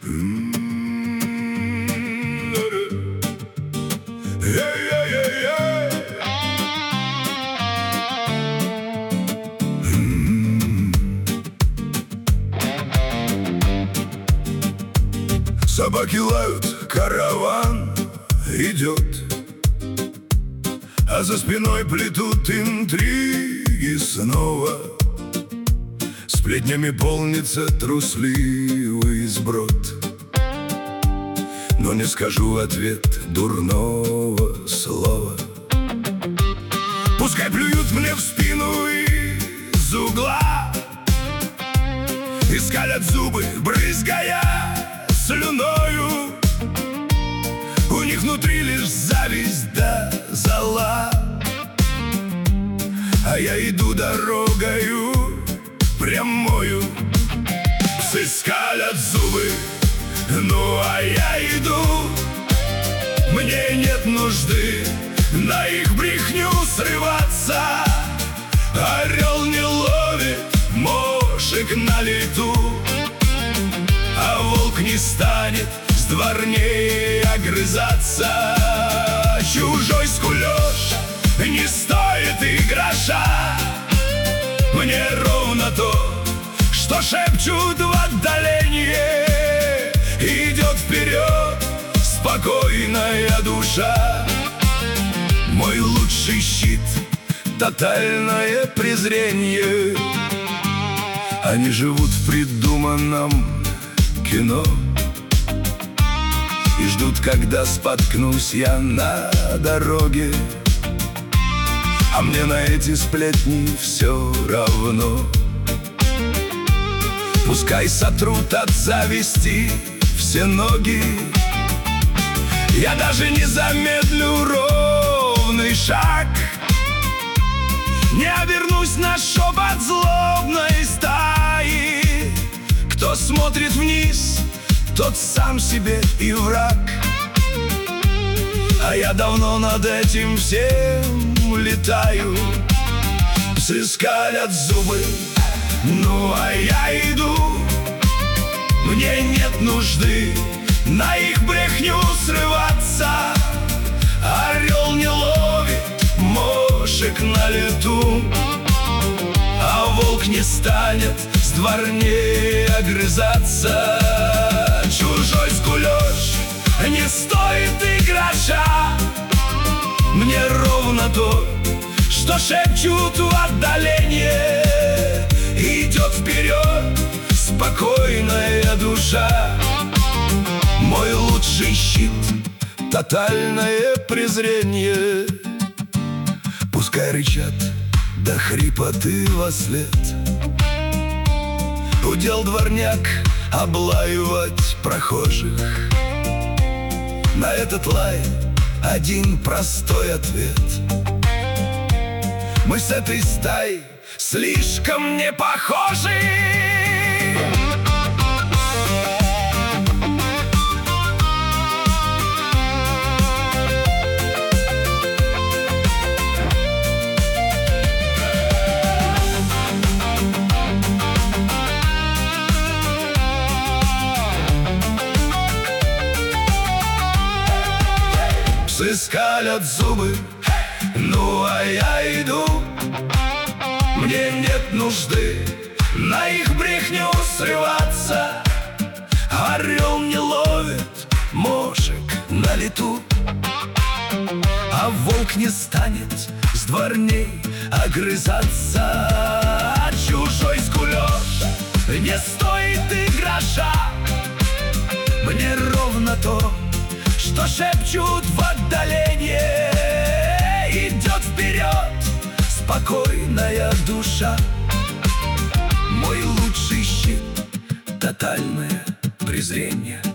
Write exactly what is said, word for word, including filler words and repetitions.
Собаки лают, караван идет, а за спиной плетут интриги снова. Сплетнями полнится трусливый сброд, но не скажу в ответ дурного слова. Пускай плюют мне в спину из угла и скалят зубы, брызгая слюною. У них внутри лишь зависть да зола, а я иду дорогою прямою. Псы скалят зубы, ну а я иду. Мне нет нужды на их брехню срываться. Орел не ловит мошек на лету, а волк не станет с дворней огрызаться. Чужой скулёж не стоит и гроша. Мне ровно то, что шепчут в отдалении. Идет вперед спокойная душа. Мой лучший щит — тотальное презрение. Они живут в придуманном кино и ждут, когда споткнусь я на дороге. А мне на эти сплетни все равно. Пускай сотрут от зависти все ноги, я даже не замедлю ровный шаг. Не обернусь на шепот злобной стаи. Кто смотрит вниз, тот сам себе и враг. А я давно над этим всем летаю. Псы скалят зубы, ну а я иду. Мне нет нужды на их брехню срываться. Орел не ловит мошек на лету, а волк не станет с дворней огрызаться. Чужой скулёж не стоит и гроша. Мне ровно то, что шепчут в отдалении. Идет вперед спокойная душа. Мой лучший щит — тотальное презрение. Пускай рычат до хрипоты вослед. Удел дворняк облаивать прохожих. На этот лай один простой ответ: мы с этой стаей слишком не похожи. Псы скалят зубы, ну а я иду. Мне нет нужды на их брехню срываться. Орел не ловит мошек на лету, а волк не станет с дворней огрызаться. Чужой скулёж не стоит и гроша. Мне ровно то, что шепчут в отдалении. Идет вперед спокойная душа. Мой лучший щит — тотальное презрение.